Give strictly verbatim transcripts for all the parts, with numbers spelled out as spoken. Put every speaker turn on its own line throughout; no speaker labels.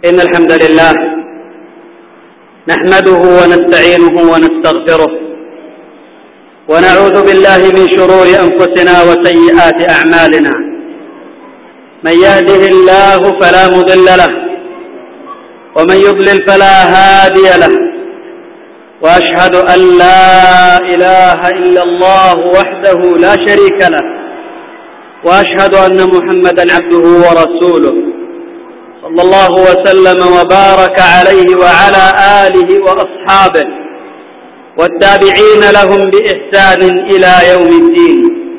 إن الحمد لله نحمده ونستعينه ونستغفره ونعوذ بالله من شرور أنفسنا وسيئات أعمالنا. من يهده الله فلا مضل له ومن يضلل فلا هادي له، وأشهد أن لا إله إلا الله وحده لا شريك له، وأشهد أن محمدا عبده ورسوله صلى الله وسلم وبارك عليه وعلى آله وأصحابه والتابعين لهم بإحسان إلى يوم الدين.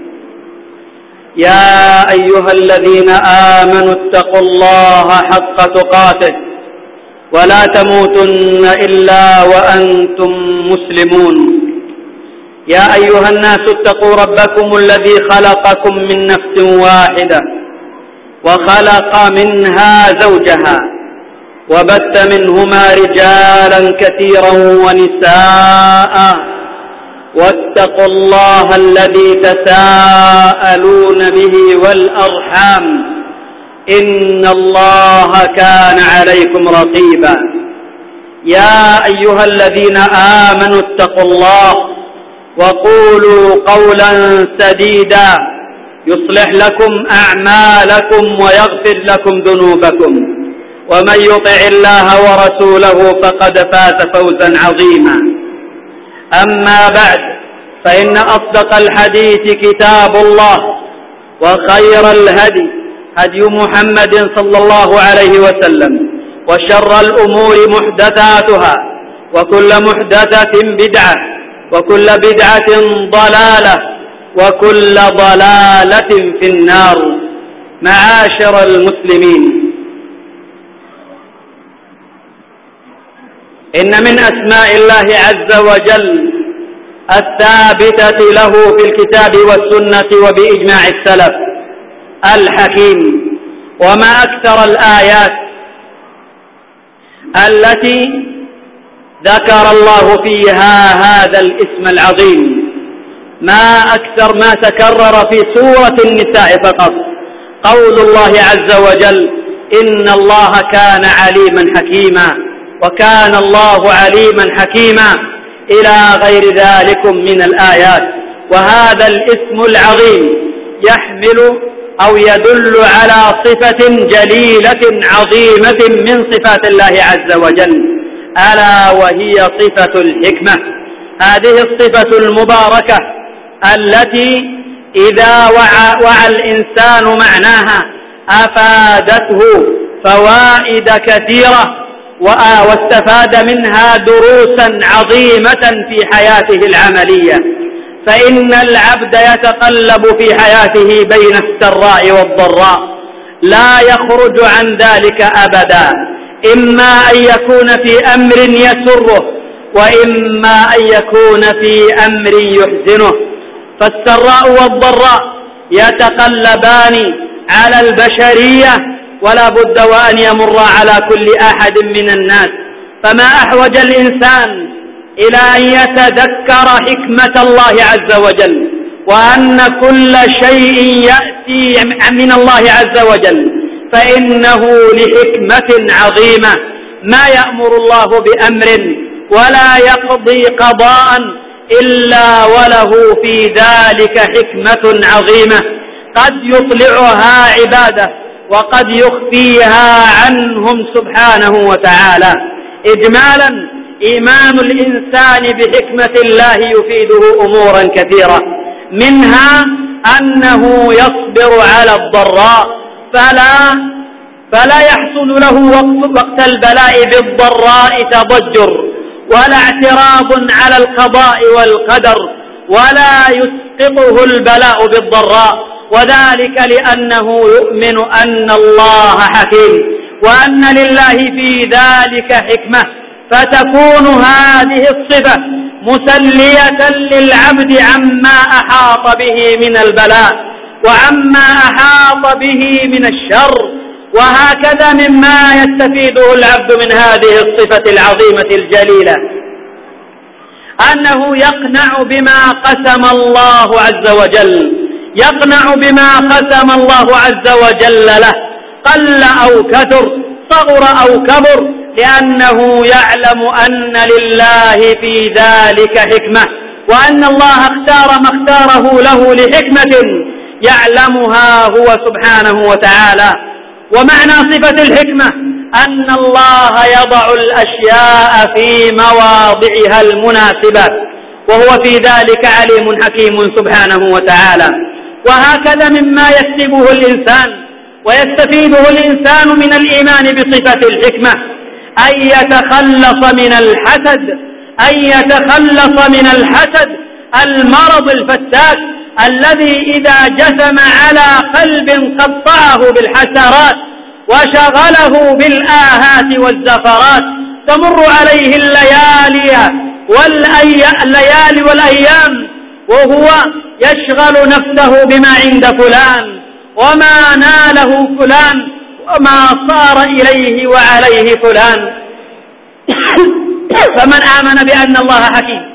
يا أيها الذين آمنوا اتقوا الله حق تقاته ولا تموتن إلا وأنتم مسلمون. يا أيها الناس اتقوا ربكم الذي خلقكم من نفس واحدة وخلق منها زوجها وبث منهما رجالا كثيرا ونساء، واتقوا الله الذي تساءلون به والأرحام إن الله كان عليكم رقيبا. يا أيها الذين آمنوا اتقوا الله وقولوا قولا سديدا يصلح لكم أعمالكم ويغفر لكم ذنوبكم، ومن يطع الله ورسوله فقد فاز فوزا عظيما. أما بعد، فإن أصدق الحديث كتاب الله، وخير الهدي هدي محمد صلى الله عليه وسلم، وشر الأمور محدثاتها، وكل محدثة بدعة، وكل بدعة ضلالة، وكل ضلالة في النار. معاشر المسلمين، إن من أسماء الله عز وجل الثابتة له في الكتاب والسنة وبإجماع السلف الحكيم. وما أكثر الآيات التي ذكر الله فيها هذا الاسم العظيم، ما أكثر ما تكرر في سورة النساء فقط قول الله عز وجل إن الله كان عليما حكيما، وكان الله عليما حكيما إلى غير ذلك من الآيات. وهذا الاسم العظيم يحمل أو يدل على صفة جليلة عظيمة من صفات الله عز وجل، ألا وهي صفة الحكمة. هذه الصفة المباركة التي إذا وعى, وعى الإنسان معناها أفادته فوائد كثيرة واستفاد منها دروسا عظيمة في حياته العملية. فإن العبد يتقلب في حياته بين السراء والضراء، لا يخرج عن ذلك أبدا، إما أن يكون في أمر يسره، وإما أن يكون في أمر يحزنه. فالسراء والضراء يتقلبان على البشرية، ولا بد وأن يمر على كل أحد من الناس. فما أحوج الإنسان إلى أن يتذكر حكمة الله عز وجل، وأن كل شيء يأتي من الله عز وجل فإنه لحكمة عظيمة. ما يأمر الله بأمر ولا يقضي قضاء إلا وله في ذلك حكمة عظيمة، قد يطلعها عباده وقد يخفيها عنهم سبحانه وتعالى. إجمالا، إيمان الإنسان بحكمة الله يفيده أمورا كثيرة، منها أنه يصبر على الضراء، فلا فلا يحصل له وقت البلاء بالضراء تضجر ولا اعتراض على القضاء والقدر، ولا يسقطه البلاء بالضراء، وذلك لأنه يؤمن أن الله حكيم وأن لله في ذلك حكمة. فتكون هذه الصفة مسلية للعبد عما أحاط به من البلاء وعما أحاط به من الشر. وهكذا مما يستفيده العبد من هذه الصفة العظيمة الجليلة أنه يقنع بما قسم الله عز وجل، يقنع بما قسم الله عز وجل له قل أو كثر، صغر أو كبر، لأنه يعلم أن لله في ذلك حكمة، وأن الله اختار ما اختاره له لحكمة يعلمها هو سبحانه وتعالى. ومعنى صفة الحكمة أن الله يضع الأشياء في مواضعها المناسبة، وهو في ذلك عليم حكيم سبحانه وتعالى. وهكذا مما يكسبه الإنسان ويستفيده الإنسان من الإيمان بصفة الحكمة أن يتخلص من الحسد، أن يتخلص من الحسد المرض الفتاك الذي إذا جثم على قلب قطعه بالحسرات وشغله بالآهات والزفرات، تمر عليه الليالي والليالي والأيام وهو يشغل نفسه بما عند فلان وما ناله فلان وما صار إليه وعليه فلان. فمن آمن بأن الله حكيم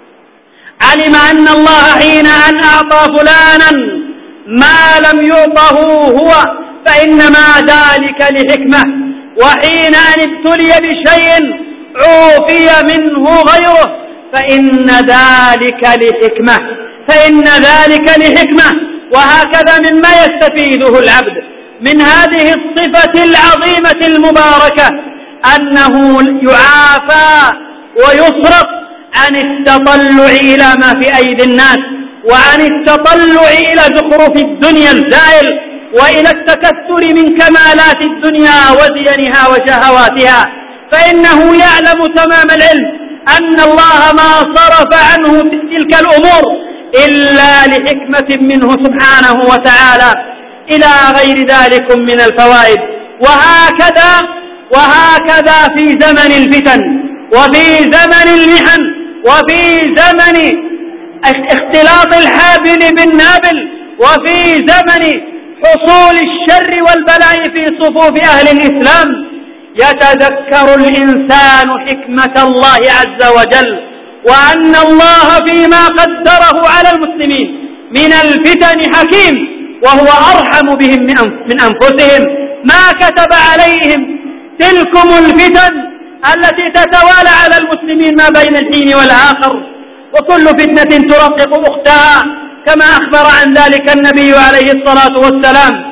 علم أن الله حين أن أعطى فلانا ما لم يعطه هو فإنما ذلك لحكمة، وحين أن ابتلي بشيء عوفي منه غيره فإن ذلك لحكمة فإن ذلك لحكمة. وهكذا مما يستفيده العبد من هذه الصفة العظيمة المباركة أنه يعافى ويصرف عن التطلع إلى ما في أيدي الناس، وعن التطلع إلى زخرف الدنيا الزائل، وإلى التكثر من كمالات الدنيا وزينها وشهواتها، فإنه يعلم تمام العلم أن الله ما صرف عنه تلك الأمور إلا لحكمة منه سبحانه وتعالى إلى غير ذلك من الفوائد. وهكذا وهكذا في زمن الفتن وفي زمن المحن وفي زمن اختلاط الحابل بالنابل وفي زمن حصول الشر والبلاء في صفوف أهل الإسلام يتذكر الإنسان حكمة الله عز وجل، وأن الله فيما قدره على المسلمين من الفتن حكيم، وهو أرحم بهم من أنفسهم. ما كتب عليهم تلكم الفتن التي تتوالى على المسلمين ما بين الحين والآخر، وكل فتنة ترقق أختها كما أخبر عن ذلك النبي عليه الصلاة والسلام.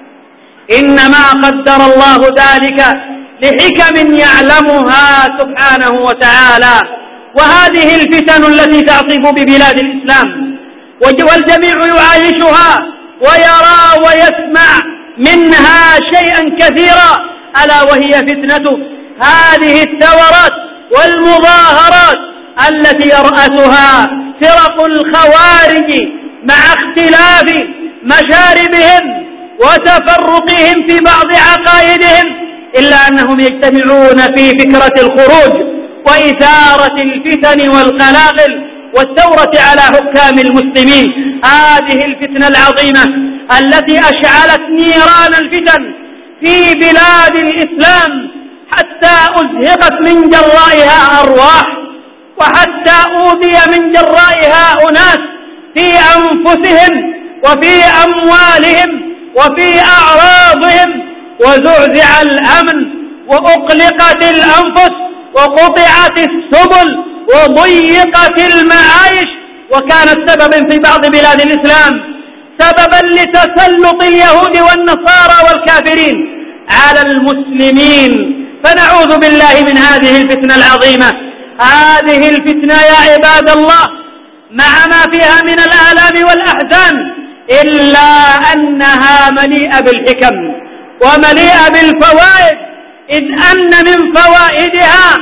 إنما قدر الله ذلك لحكم يعلمها سبحانه وتعالى. وهذه الفتن التي تعصف ببلاد الإسلام والجميع يعايشها ويرى ويسمع منها شيئا كثيرا، ألا وهي فتنة هذه الثورات والمظاهرات التي يرأسها فرق الخوارج مع اختلاف مشاربهم وتفرقهم في بعض عقائدهم، إلا أنهم يجتمعون في فكرة الخروج وإثارة الفتن والقلاقل والثورة على حكام المسلمين. هذه الفتنة العظيمة التي أشعلت نيران الفتن في بلاد الإسلام حتى أزهقت من جرائها أرواح، وحتى أوذي من جرائها أناس في أنفسهم وفي أموالهم وفي أعراضهم، وزعزع الأمن وأقلقت الأنفس وقطعت السبل وضيقت المعايش، وكانت سببا في بعض بلاد الإسلام سببا لتسلط اليهود والنصارى والكافرين على المسلمين. فنعوذ بالله من هذه الفتنة العظيمة. هذه الفتنة يا عباد الله مع ما فيها من الآلام والأحزان إلا أنها مليئة بالحكم ومليئة بالفوائد، إذ أن من فوائدها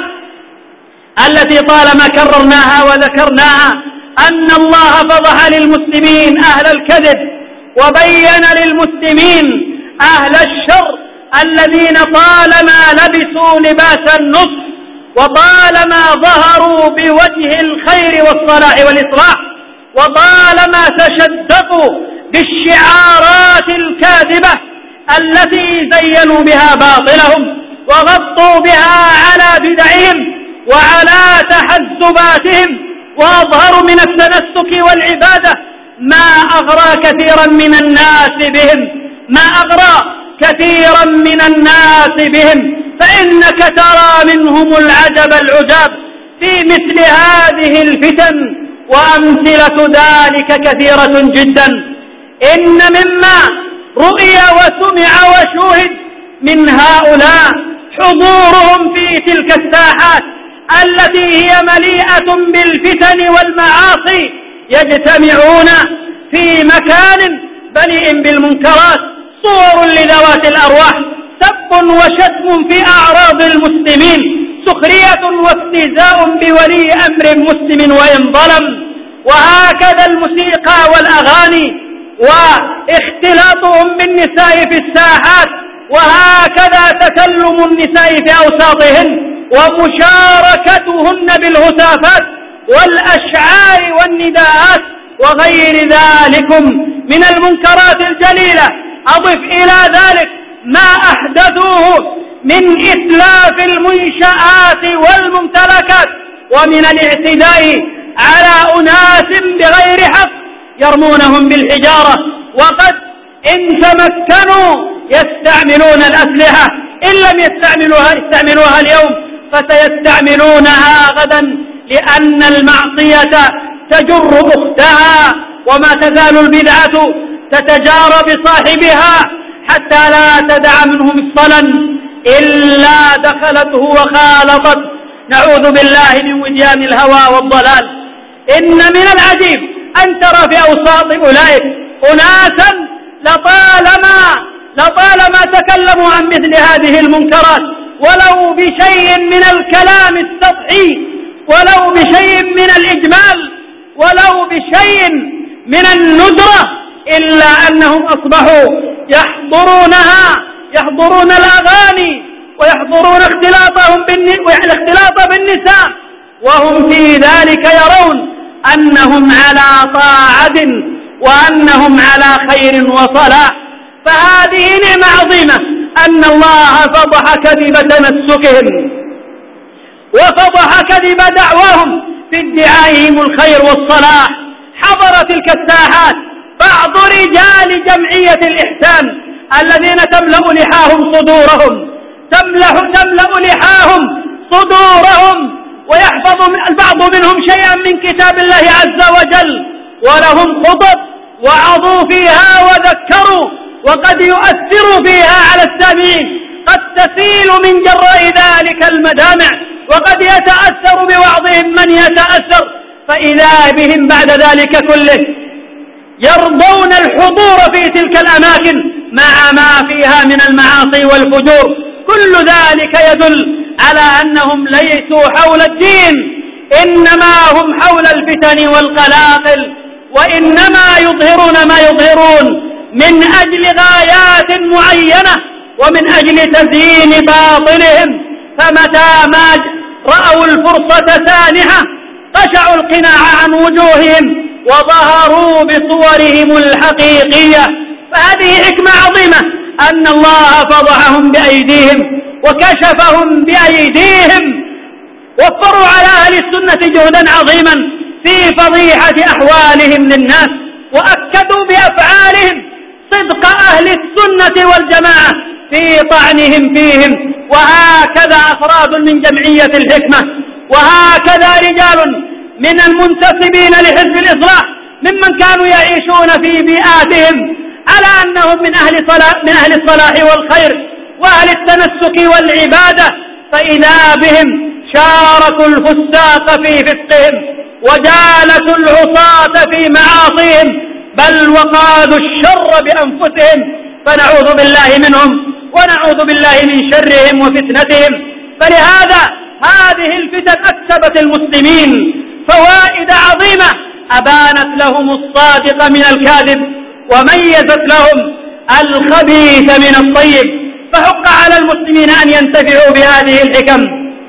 التي طالما كررناها وذكرناها أن الله فضح للمسلمين أهل الكذب وبين للمسلمين أهل الشر الذين طالما لبسوا لباس النصح وطالما ظهروا بوجه الخير والصلاح والإصلاح وطالما تشدقوا بالشعارات الكاذبة التي زينوا بها باطلهم وغطوا بها على بدعهم وعلى تحزباتهم وأظهروا من التنسك والعبادة ما أغرى كثيرا من الناس بهم، ما أغرى كثيرا من الناس بهم، فإنك ترى منهم العجب العجاب في مثل هذه الفتن، وأمثلة ذلك كثيرة جدا. إن مما رؤي وسمع وشوهد من هؤلاء حضورهم في تلك الساحات التي هي مليئة بالفتن والمعاصي، يجتمعون في مكان مليء بالمنكرات، صور لذوات الأرواح، سب وشتم في أعراض المسلمين، سخرية واستهزاء بولي أمر مسلم وإن ظلم. وهكذا الموسيقى والأغاني واختلاطهم بالنساء في الساحات، وهكذا تكلم النساء في أوساطهن ومشاركتهن بالهتافات والأشعار والنداءات وغير ذلك من المنكرات الجليلة. أضف إلى ذلك ما أحدثوه من إتلاف المنشآت والممتلكات ومن الاعتداء على أناس بغير حق، يرمونهم بالحجارة، وقد إن تمكنوا يستعملون الأسلحة، إن لم يستعملوها يستعملوها اليوم فسيستعملونها غدا، لأن المعصية تجر أختها، وما تزال البدعة تتجارى بصاحبها حتى لا تدع منه مفصلا إلا دخلته وخالطت، نعوذ بالله من وديان الهوى والضلال. إن من العجيب أن ترى في أوساط أولئك أناسا لطالما لطالما تكلموا عن مثل هذه المنكرات ولو بشيء من الكلام السطحي، ولو بشيء من الإجمال، ولو بشيء من الندرة، إلا أنهم أصبحوا يحضرونها يحضرون الأغاني ويحضرون اختلاطهم الاختلاط بالنساء، وهم في ذلك يرون أنهم على طاعة وأنهم على خير وصلاح. فهذه نعمة عظيمة أن الله فضح كذب تمسكهم وفضح كذب دعواهم في ادعائهم الخير والصلاح. حضر تلك الساحات بعض رجال جمعية الإحسان الذين تملأ لحاهم صدورهم تملأ تملأ لحاهم صدورهم ويحفظ البعض منهم شيئا من كتاب الله عز وجل، ولهم خطب وعظوا فيها وذكروا، وقد يؤثروا فيها على السامعين، قد تسيل من جراء ذلك المدامع، وقد يتأثر بوعظهم من يتأثر، فإذا بهم بعد ذلك كله يرضون الحضور في تلك الأماكن مع ما فيها من المعاصي والفجور. كل ذلك يدل على أنهم ليسوا حول الدين، إنما هم حول الفتن والقلاقل، وإنما يظهرون ما يظهرون من أجل غايات معينة ومن أجل تزيين باطلهم. فمتى ما رأوا الفرصة سانحة قشعوا القناع عن وجوههم وظهروا بصورهم الحقيقية. فهذه حكمة عظيمة أن الله فضحهم بأيديهم وكشفهم بأيديهم، وفروا على أهل السنة جهدا عظيما في فضيحة أحوالهم للناس، وأكدوا بأفعالهم صدق أهل السنة والجماعة في طعنهم فيهم. وهكذا أفراد من جمعية الحكمة، وهكذا رجال من المنتسبين لحزب الإصلاح ممن كانوا يعيشون في بيئاتهم على أنهم من أهل صلاح من أهل الصلاح والخير وأهل التمسك والعبادة، فإذا بهم شاركوا الفساق في فسقهم وجالسوا العصاة في معاصيهم، بل وقادوا الشر بأنفسهم، فنعوذ بالله منهم ونعوذ بالله من شرهم وفتنتهم. فلهذا هذه الفتن أكسبت المسلمين فوائد عظيمة، أبانت لهم الصادق من الكاذب وميزت لهم الخبيث من الطيب. فحق على المسلمين أن ينتفعوا بهذه الحكم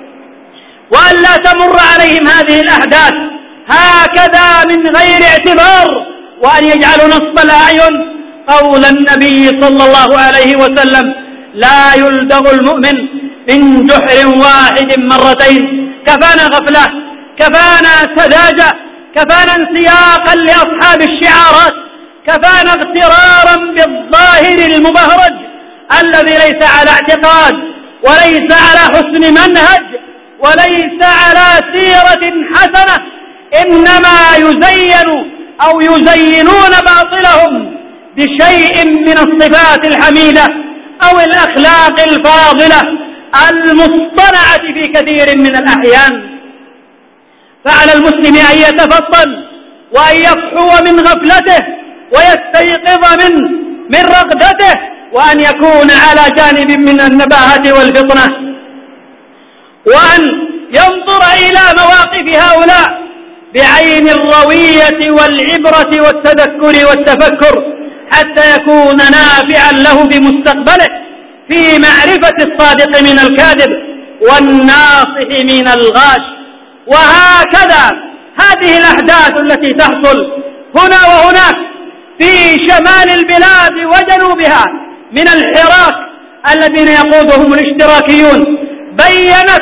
وأن لا تمر عليهم هذه الأحداث هكذا من غير اعتبار، وأن يجعلوا نصب الأعين قول النبي صلى الله عليه وسلم: لا يلدغ المؤمن من جحر واحد مرتين. كفانا غفلة، كفانا سذاجة، كفانا انسياقا لأصحاب الشعارات، كفانا اغترارا بالظاهر المبهرج، الذي ليس على اعتقاد وليس على حسن منهج وليس على سيرة حسنة، إنما يزين أو يزينون باطلهم بشيء من الصفات الحميدة أو الأخلاق الفاضلة المصطنعة في كثير من الأحيان. فعلى المسلم أن يتفطن وأن يفحو من غفلته ويستيقظ من من رغبته، وأن يكون على جانب من النباهة والفطنة، وأن ينظر إلى مواقف هؤلاء بعين الروية والعبرة والتذكر والتفكر حتى يكون نافعا له بمستقبله في معرفة الصادق من الكاذب والناصح من الغاش. وهكذا هذه الأحداث التي تحصل هنا وهناك في شمال البلاد وجنوبها من الحراك الذين يقودهم الاشتراكيون بيّنت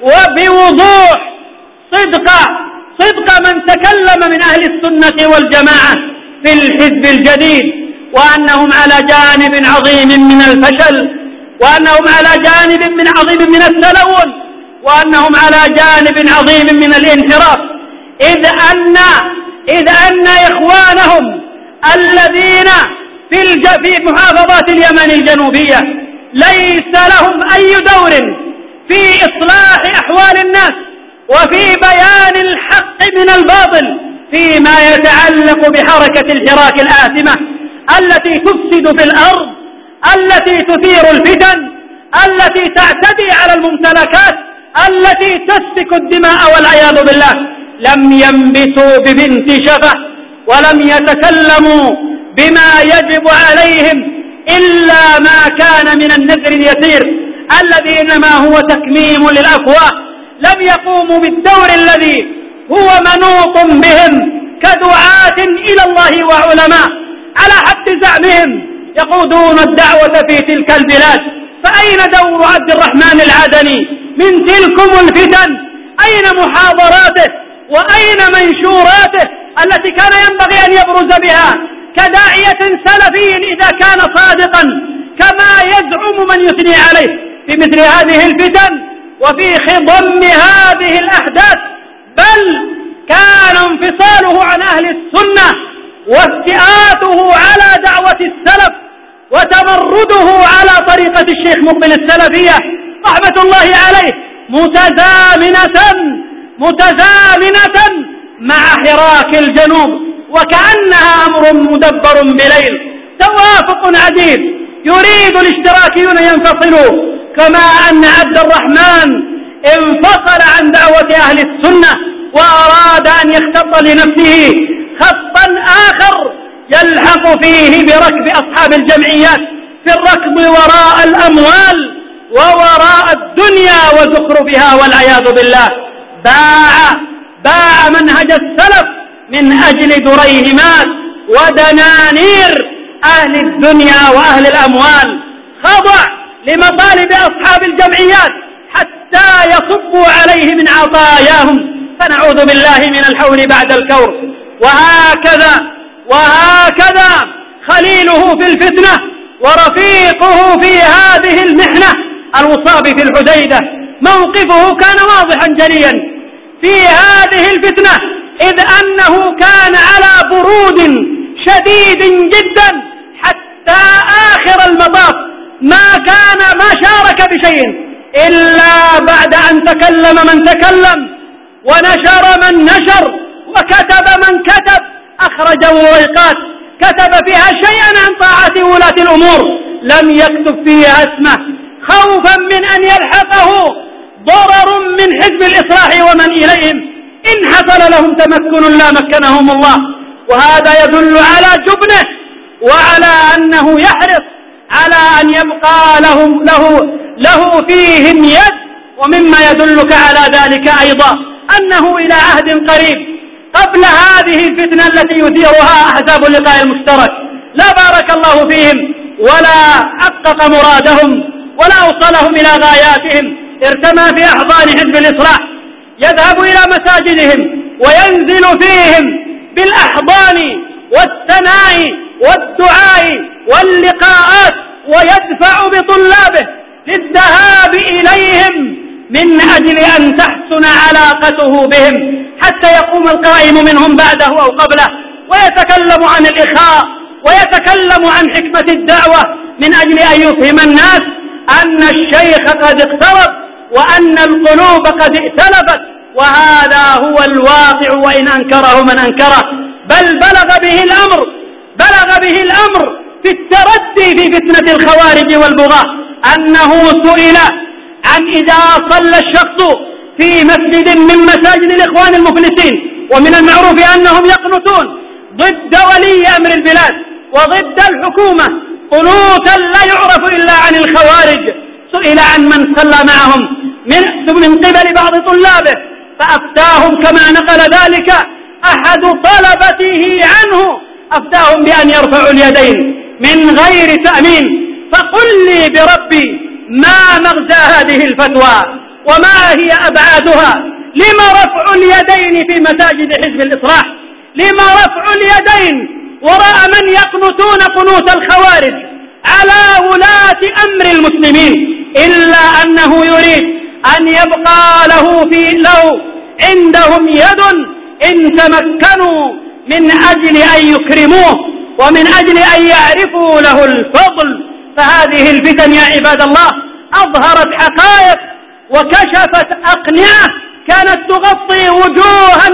وبوضوح صدق صدق من تكلم من أهل السنة والجماعة في الحزب الجديد، وأنهم على جانب عظيم من الفشل، وأنهم على جانب من عظيم من التلون، وأنهم على جانب عظيم من الانحراف، إذ أن إذ أن إخوانهم الذين في الج... في محافظات اليمن الجنوبية ليس لهم أي دور في إصلاح أحوال الناس وفي بيان الحق من الباطل فيما يتعلق بحركة الحراك الآثمة التي تفسد في الأرض، التي تثير الفتن، التي تعتدي على الممتلكات، التي تسفك الدماء والعياذ بالله. لم ينبتوا ببنت شفة ولم يتكلموا بما يجب عليهم إلا ما كان من النذر اليسير الذي إنما هو تكميم للأفواه. لم يقوموا بالدور الذي هو منوط بهم كدعاة إلى الله وعلماء على حد زعمهم يقودون الدعوة في تلك البلاد. فأين دور عبد الرحمن العدني من تلكم الفتن؟ أين محاضراته وأين منشوراته التي كان ينبغي أن يبرز بها كداعية سلفي إذا كان صادقا كما يزعم من يثني عليه في مثل هذه الفتن وفي خضم هذه الأحداث؟ بل كان انفصاله عن أهل السنة وافتئاته على دعوة السلف وتمرده على طريقة الشيخ مقبل السلفية رحمة الله عليه متزامنة متزامنة مع حراك الجنوب، وكأنها أمر مدبر بليل، توافق عجيب. يريد الاشتراكيون ينفصلوا كما أن عبد الرحمن انفصل عن دعوة أهل السنة وأراد أن يختص لنفسه خطا آخر يلحق فيه بركب أصحاب الجمعيات في الركض وراء الأموال ووراء الدنيا وزخرفها والعياذ بالله. باع باع منهج السلف من أجل دريهمات ودنانير أهل الدنيا وأهل الأموال، خضع لمطالب أصحاب الجمعيات حتى يصبوا عليه من عطاياهم، فنعوذ بالله من الحول بعد الكور. وهكذا وهكذا خليله في الفتنة ورفيقه في هذه المحنة المصاب في الحديدة موقفه كان واضحا جليا في هذه الفتنة، إذ أنه كان على برود شديد جدا حتى آخر المطاف، ما كان ما شارك بشيء إلا بعد أن تكلم من تكلم ونشر من نشر وكتب من كتب، أخرج ورقات كتب فيها شيئا عن طاعة ولاة الأمور لم يكتب فيها اسمه خوفا من أن يلحقه ضرر من حزب الإصلاح ومن إليهم إن حصل لهم تمكن لا مكنهم الله. وهذا يدل على جبنه وعلى أنه يحرص على أن يبقى لهم له, له فيهم يد. ومما يدلك على ذلك أيضا أنه إلى عهد قريب قبل هذه الفتنة التي يثيرها أحزاب اللقاء المشترك لا بارك الله فيهم ولا حقق مرادهم ولا أوصلهم إلى غاياتهم، ارتمى في أحضان حزب الإصلاح، يذهب إلى مساجدهم وينزل فيهم بالأحضان والثناء والدعاء واللقاءات ويدفع بطلابه للذهاب إليهم من أجل أن تحسن علاقته بهم، حتى يقوم القائم منهم بعده أو قبله ويتكلم عن الإخاء ويتكلم عن حكمة الدعوة من أجل أن يفهم الناس أن الشيخ قد اقترب وأن القلوب قد ائتلفت، وهذا هو الواقع وإن أنكره من أنكره. بل بلغ به الأمر بلغ به الأمر في التردي في فتنة الخوارج والبغاة أنه سئل عن إذا صلى الشخص في مسجد من مساجد الإخوان المفلسين ومن المعروف أنهم يقنطون ضد ولي أمر البلاد وضد الحكومة قنوتا لا يعرف إلا عن الخوارج، سئل عن من صلى معهم من, من قبل بعض طلابه فأفتاهم كما نقل ذلك أحد طلبته عنه، أفتاهم بأن يرفعوا اليدين من غير تأمين. فقل لي بربي ما مغزى هذه الفتوى وما هي أبعادها؟ لما رفع اليدين في مساجد حزب الإصلاح؟ لما رفع اليدين وراء من يقنطون قنوت الخوارج على ولاة أمر المسلمين؟ إلا أنه يريد أن يبقى له في له عندهم يد إن تمكنوا من أجل أن يكرموه ومن أجل أن يعرفوا له الفضل. فهذه الفتن يا عباد الله أظهرت حقائق وكشفت أقنعة كانت تغطي وجوها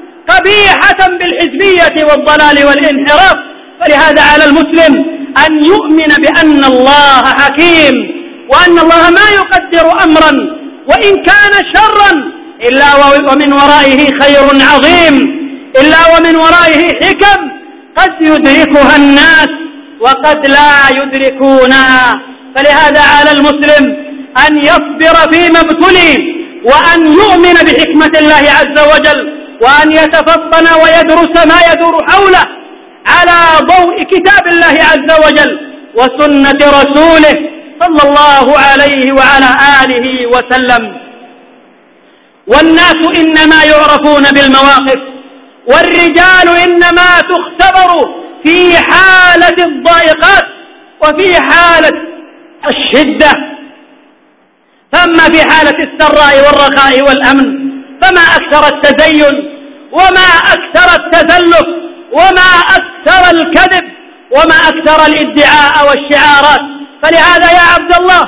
قبيحة بالحزبية والضلال والانحراف. فلهذا على المسلم أن يؤمن بأن الله حكيم وأن الله ما يقدر أمرا وإن كان شرا إلا ومن ورائه خير عظيم، إلا ومن ورائه حكم قد يدركها الناس وقد لا يدركونها. فلهذا على المسلم أن يصبر فيما ابتلي وأن يؤمن بحكمة الله عز وجل وأن يتفطن ويدرس ما يدور حوله على ضوء كتاب الله عز وجل وسنة رسوله صلى الله عليه وعلى آله وسلم. والناس إنما يعرفون بالمواقف، والرجال إنما تختبر في حالة الضائقات وفي حالة الشدة، فأما في حالة السراء والرخاء والأمن فما أكثر التزين وما أكثر التزلف وما أكثر الكذب وما أكثر الادعاء والشعارات. فلهذا يا عبد الله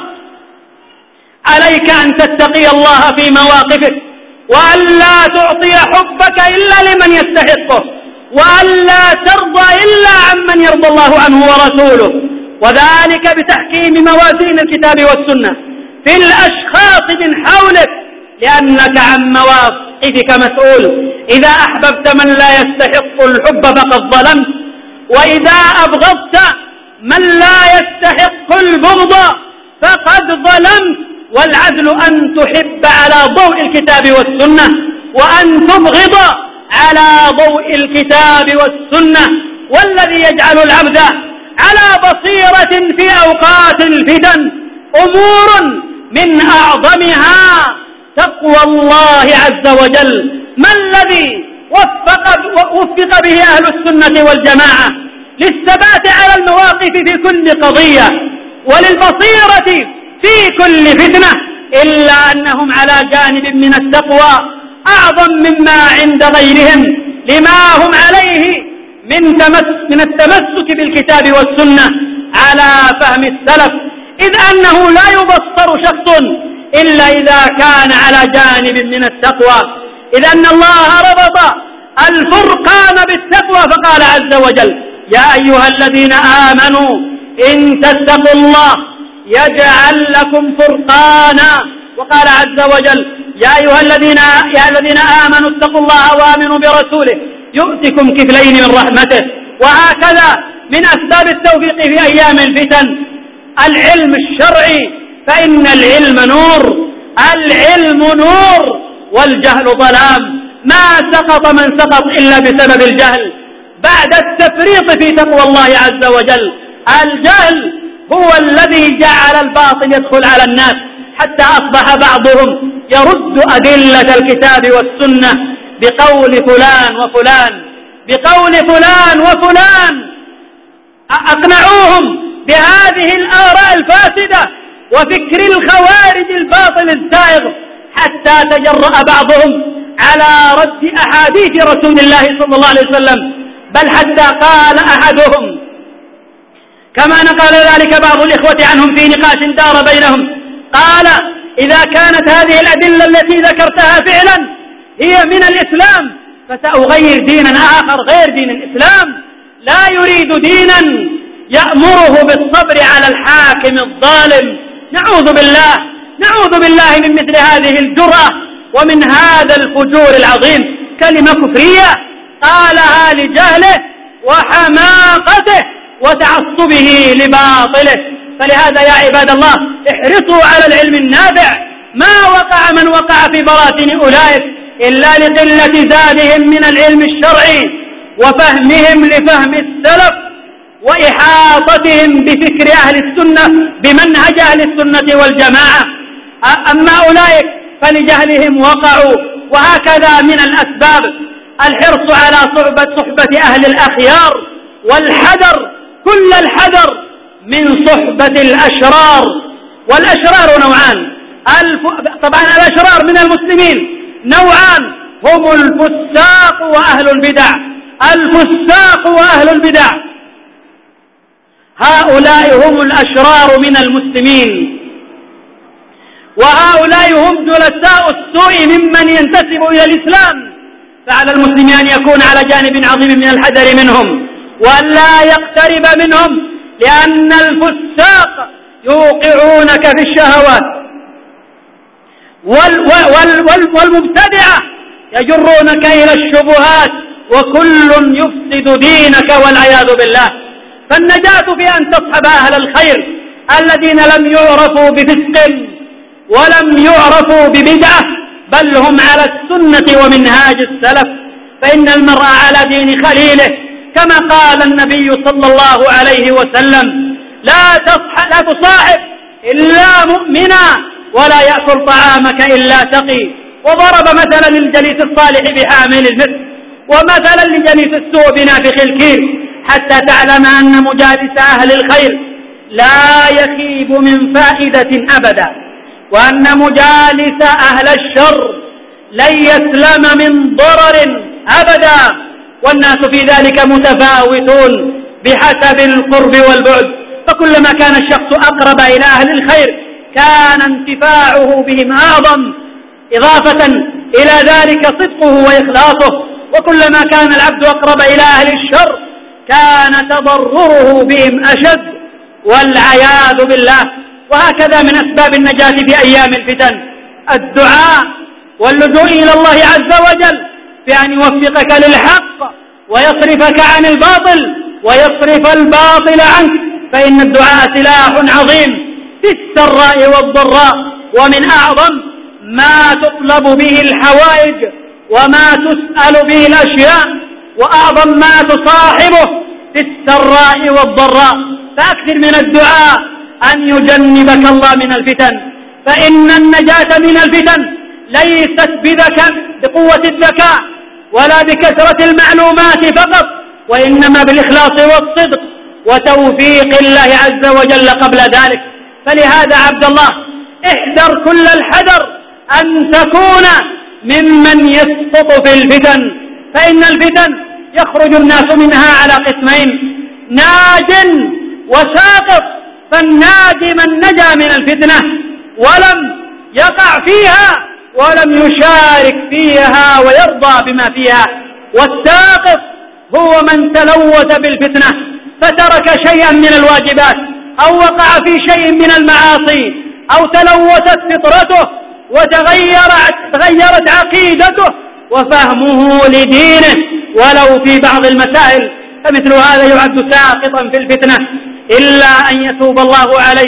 عليك أن تتقي الله في مواقفك وألا تعطي حبك إلا لمن يستحقه وألا ترضى إلا عمن يرضى الله عنه ورسوله، وذلك بتحكيم موازين الكتاب والسنة في الأشخاص من حولك لأنك عن مواقفك مسؤول. إذا أحببت من لا يستحق الحب فقد ظلمت، وإذا أبغضت من لا يستحق البغض فقد ظلمت. والعدل أن تحب على ضوء الكتاب والسنة وأن تبغض على ضوء الكتاب والسنة. والذي يجعل العبد على بصيرة في أوقات الفتن أمور من أعظمها تقوى الله عز وجل. ما الذي وفق, وفق به أهل السنة والجماعة للثبات على المواقف في كل قضية وللبصيرة في كل فتنة إلا أنهم على جانب من التقوى أعظم مما عند غيرهم لما هم عليه من, من التمسك بالكتاب والسنة على فهم السلف، إذ أنه لا يبصر شخص إلا إذا كان على جانب من التقوى. إذ أن الله ربط الفرقان بالتقوى فقال عز وجل يا أيها الذين آمنوا إن تتقوا الله يجعل لكم فرقانا، وقال عز وجل يا أيها الذين يا الذين آمنوا اتقوا الله وآمنوا برسوله يؤتكم كفلين من رحمته. وهكذا من أسباب التوفيق في أيام الفتن العلم الشرعي، فإن العلم نور، العلم نور والجهل ظلام. ما سقط من سقط إلا بسبب الجهل بعد التفريط في تقوى الله عز وجل. الجهل هو الذي جعل الباطل يدخل على الناس حتى أصبح بعضهم يرد أدلة الكتاب والسنة بقول فلان وفلان بقول فلان وفلان. أقنعوهم بهذه الآراء الفاسدة وفكر الخوارج الباطل الزائغ، حتى تجرأ بعضهم على رد أحاديث رسول الله صلى الله عليه وسلم، بل حتى قال أحدهم كما نقل ذلك بعض الإخوة عنهم في نقاش دار بينهم، قال: إذا كانت هذه الأدلة التي ذكرتها فعلا هي من الإسلام فسأغير دينا آخر غير دين الإسلام، لا يريد دينا يأمره بالصبر على الحاكم الظالم. نعوذ بالله نعوذ بالله من مثل هذه الجرأة ومن هذا الفجور العظيم. كلمة كفرية قالها لجهله وحماقته وتعصبه لباطله. فلهذا يا عباد الله احرصوا على العلم النافع. ما وقع من وقع في براثن أولئك إلا لقلة زادهم من العلم الشرعي وفهمهم لفهم السلف وإحاطتهم بفكر أهل السنة بمنهج أهل السنة والجماعة. أما أولئك فلجهلهم وقعوا. وهكذا من الأسباب الحرص على صحبة صحبة أهل الأخيار، والحذر كل الحذر من صحبة الأشرار. والأشرار نوعان، طبعا الأشرار من المسلمين نوعان، هم الفساق وأهل البدع. الفساق وأهل البدع هؤلاء هم الأشرار من المسلمين، وهؤلاء هم جلساء السوء ممن ينتسب إلى الإسلام. فعلى المسلم أن يكون على جانب عظيم من الحذر منهم ولا يقترب منهم، لأن الفساق يوقعونك في الشهوات، وال وال وال والمبتدعة يجرونك إلى الشبهات، وكل يفسد دينك والعياذ بالله. فالنجاة في أن تصحب أهل الخير الذين لم يعرفوا بفسق ولم يعرفوا ببدعة، بل هم على السنة ومنهاج السلف. فإن المرء على دين خليله، كما قال النبي صلى الله عليه وسلم: لا لا تصاحب إلا مؤمنا ولا يأكل طعامك إلا تقي. وضرب مثلا للجليس الصالح بحامل المسك، ومثلا لجليس السوء بنافخ الكير، حتى تعلم أن مجالس أهل الخير لا يخيب من فائدة أبدا، وأن مجالس أهل الشر لن يسلم من ضرر أبدا. والناس في ذلك متفاوتون بحسب القرب والبعد، فكلما كان الشخص أقرب إلى أهل الخير كان انتفاعه بهم أعظم، إضافة إلى ذلك صدقه وإخلاصه. وكلما كان العبد أقرب إلى أهل الشر كان تضرره بهم أشد والعياذ بالله. وهكذا من أسباب النجاة في أيام الفتن الدعاء واللجوء إلى الله عز وجل بأن يوفقك للحق ويصرفك عن الباطل ويصرف الباطل عنك، فإن الدعاء سلاح عظيم في السراء والضراء، ومن أعظم ما تطلب به الحوائج وما تسأل به الأشياء، وأعظم ما تصاحبه في السراء والضراء. فأكثر من الدعاء أن يجنبك الله من الفتن، فإن النجاة من الفتن ليست بذكاء بقوة الذكاء ولا بكثرة المعلومات فقط، وإنما بالإخلاص والصدق وتوفيق الله عز وجل قبل ذلك. فلهذا عبد الله احذر كل الحذر أن تكون ممن يسقط في الفتن، فإن الفتن يخرج الناس منها على قسمين: ناج وساقط. فالناجي من نجا من الفتنة ولم يقع فيها ولم يشارك فيها ويرضى بما فيها، والساقط هو من تلوث بالفتنة فترك شيئا من الواجبات أو وقع في شيء من المعاصي أو تلوثت فطرته وتغيرت تغيرت عقيدته وفهمه لدينه ولو في بعض المسائل، فمثل هذا يعد ساقطا في الفتنة، إلا أن يتوب الله عليه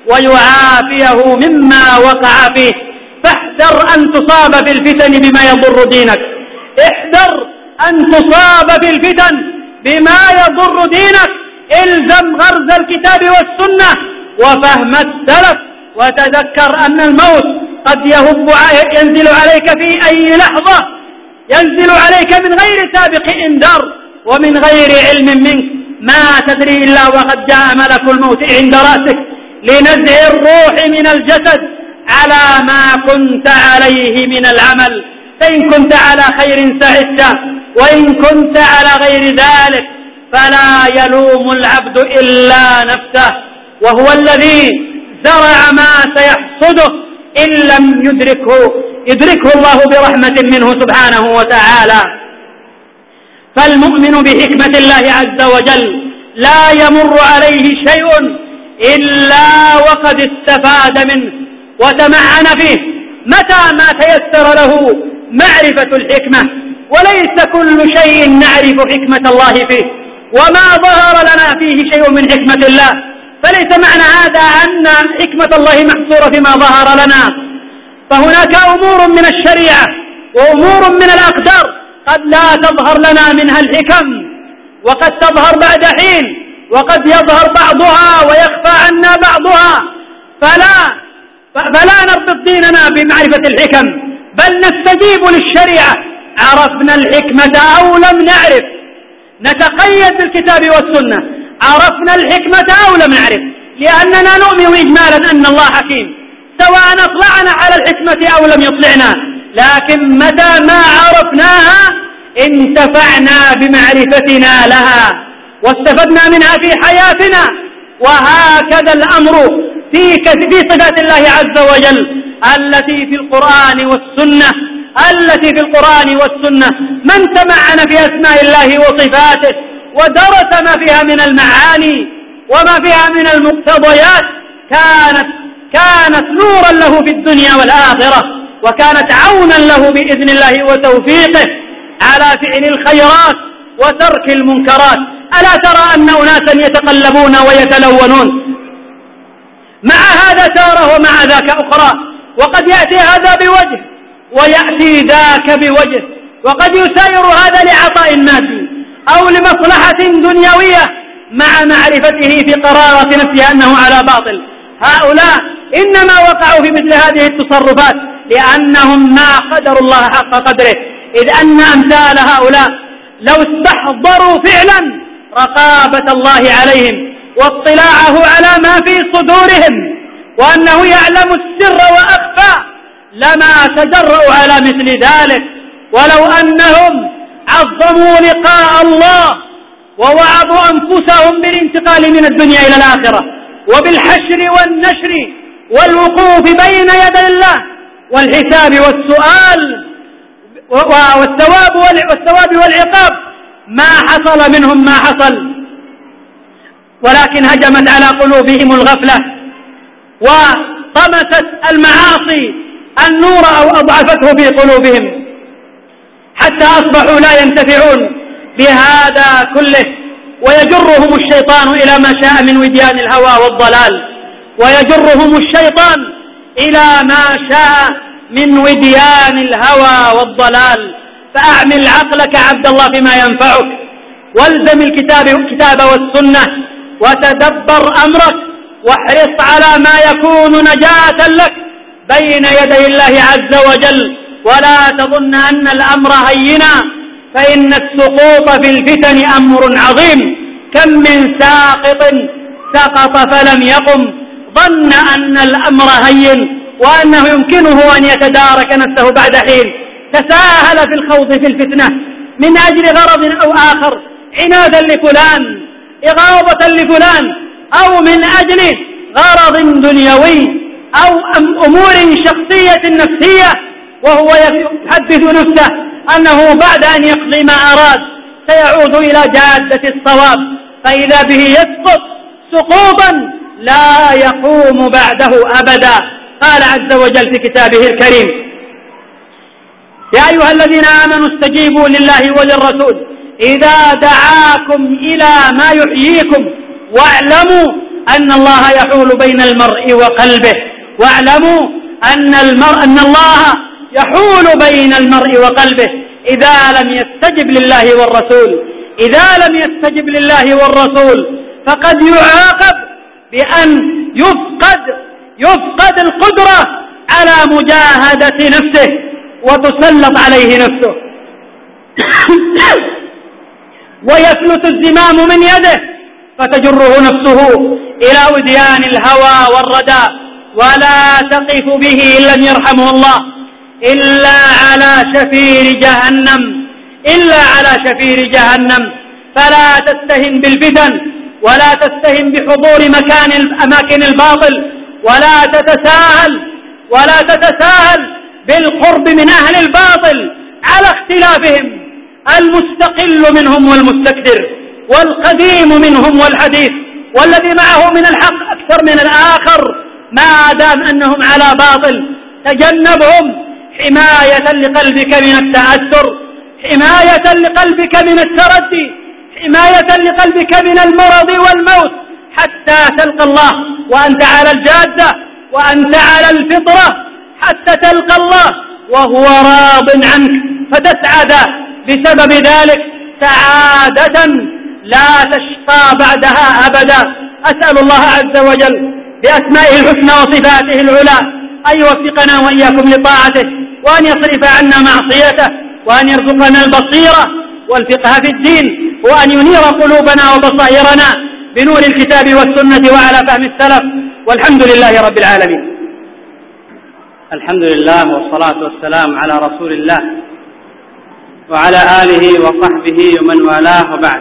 ويعافيه مما وقع فيه. فاحذر أن تصاب في الفتن بما يضر دينك، احذر أن تصاب في الفتن بما يضر دينك. الزم غرز الكتاب والسنة وفهم السلف، وتذكر أن الموت قد يهب ينزل عليك في أي لحظة، ينزل عليك من غير سابق إنذار ومن غير علم منك، ما تدري إلا وقد جاء ملك الموت عند رأسك لنزع الروح من الجسد على ما كنت عليه من العمل. فإن كنت على خير سعدت، وإن كنت على غير ذلك فلا يلوم العبد إلا نفسه، وهو الذي زرع ما سيحصده إن لم يدركه يدركه الله برحمة منه سبحانه وتعالى. فالمؤمن بحكمة الله عز وجل لا يمر عليه شيء إلا وقد استفاد منه وتمعن فيه متى ما تيسر له معرفة الحكمة، وليس كل شيء نعرف حكمة الله فيه، وما ظهر لنا فيه شيء من حكمة الله، فليس معنى هذا أن حكمة الله محصورة فيما ظهر لنا. فهناك أمور من الشريعة وأمور من الأقدار قد لا تظهر لنا منها الحكم، وقد تظهر بعد حين، وقد يظهر بعضها ويخفى عنا بعضها، فلا فلا نربط ديننا بمعرفة الحكم، بل نستجيب للشريعة. عرفنا الحكمة أو لم نعرف نتقيد بالكتاب والسنة، عرفنا الحكمة أو لم نعرف، لأننا نؤمن إجمالا أن الله حكيم، سواء أطلعنا على الحكمة أو لم يطلعنا، لكن متى ما عرفناها انتفعنا بمعرفتنا لها واستفدنا منها في حياتنا. وهكذا الأمر في صفات الله عز وجل التي في القرآن والسنة التي في القرآن والسنة من تمعن في أسماء الله وصفاته ودرس ما فيها من المعاني وما فيها من المقتضيات كانت كانت نورا له في الدنيا والآخرة، وكانت عونا له بإذن الله وتوفيقه على فعل الخيرات وترك المنكرات. ألا ترى أن أناسا يتقلبون ويتلونون مع هذا تارة ومع ذاك أخرى، وقد يأتي هذا بوجه ويأتي ذاك بوجه، وقد يسير هذا لعطاء مادي أو لمصلحة دنيوية مع معرفته في قرارة نفسه أنه على باطل. هؤلاء إنما وقعوا في مثل هذه التصرفات لأنهم ما قدروا الله حق قدره، إذ أن أمثال هؤلاء لو استحضروا فعلا رقابة الله عليهم واطلاعه على ما في صدورهم وأنه يعلم السر وأخفى لما تجرؤوا على مثل ذلك. ولو أنهم عظموا لقاء الله ووعظوا أنفسهم بالانتقال من الدنيا إلى الآخرة وبالحشر والنشر والوقوف بين يدي الله والحساب والسؤال والثواب والثواب والعقاب ما حصل منهم ما حصل، ولكن هجمت على قلوبهم الغفلة وطمست المعاصي النور أو أضعفته في قلوبهم حتى أصبحوا لا ينتفعون بهذا كله، ويجرهم الشيطان إلى ما شاء من وديان الهوى والضلال، ويجرهم الشيطان إلى ما شاء من وديان الهوى والضلال. فأعمل عقلك عبد الله فيما ينفعك، والزم الكتاب الكتاب والسنة وتدبر أمرك، واحرص على ما يكون نجاة لك بين يدي الله عز وجل، ولا تظن أن الأمر هينا، فإن السقوط في الفتن أمر عظيم. كم من ساقط سقط فلم يقم ظن أن الأمر هين وأنه يمكنه أن يتدارك نفسه بعد حين، تساهل في الخوض في الفتنة من أجل غرض أو آخر، عنادا لفلان، إغاظة لفلان، أو من أجل غرض دنيوي أو أمور شخصية نفسية، وهو يحدث نفسه أنه بعد أن يقضي ما أراد سيعود إلى جادة الصواب، فإذا به يسقط سقوطا لا يقوم بعده أبدا. قال عز وجل في كتابه الكريم: يا أيها الذين آمنوا استجيبوا لله وللرسول إذا دعاكم إلى ما يحييكم واعلموا أن الله يحول بين المرء وقلبه واعلموا أن, المرء أن الله يحول بين المرء وقلبه إذا لم يستجب لله والرسول إذا لم يستجب لله والرسول فقد يعاقب بأن يفقد يفقد القدرة على مجاهدة نفسه وتسلط عليه نفسه ويفلت الزمام من يده فتجره نفسه إلى وديان الهوى والردى، ولا تقف به إن لم يرحمه الله إلا على شفير جهنم إلا على شفير جهنم. فلا تستهن بالفتن، ولا تستهن بحضور مكان أماكن الباطل، ولا تتساهل ولا تتساهل بالقرب من أهل الباطل على اختلافهم، المستقل منهم والمستكبر، والقديم منهم والحديث، والذي معه من الحق أكثر من الآخر، ما دام أنهم على باطل تجنبهم حماية لقلبك من التأثر، حماية لقلبك من التردي، حماية لقلبك من المرض والموت، حتى تلقى الله وأنت على الجادة وأنت على الفطرة، حتى تلقى الله وهو راض عنك فتسعد بسبب ذلك سعادة لا تشقى بعدها أبدا. أسأل الله عز وجل بأسمائه الحسنى وصفاته العلى أن يوفقنا وإياكم لطاعته، وأن يصرف عنا معصيته، وأن يرزقنا البصيرة والفقه في الدين، وأن ينير قلوبنا وبصائرنا بنور الكتاب والسنة وعلى فهم السلف، والحمد لله رب العالمين.
الحمد لله والصلاة والسلام على رسول الله وعلى آله وصحبه ومن والاه، وبعد.